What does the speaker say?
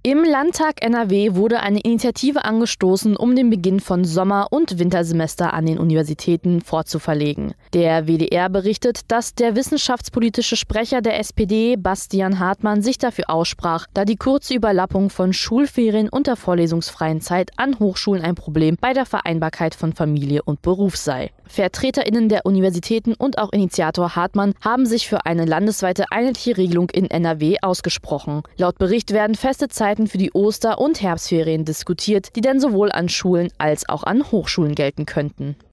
Im Landtag NRW wurde eine Initiative angestoßen, um den Beginn von Sommer- und Wintersemester an den Universitäten vorzuverlegen. Der WDR berichtet, dass der wissenschaftspolitische Sprecher der SPD, Bastian Hartmann, sich dafür aussprach, da die kurze Überlappung von Schulferien und der vorlesungsfreien Zeit an Hochschulen ein Problem bei der Vereinbarkeit von Familie und Beruf sei. VertreterInnen der Universitäten und auch Initiator Hartmann haben sich für eine landesweite einheitliche Regelung in NRW ausgesprochen. Laut Bericht werden feste Zeiten für die Oster- und Herbstferien diskutiert, die dann sowohl an Schulen als auch an Hochschulen gelten könnten.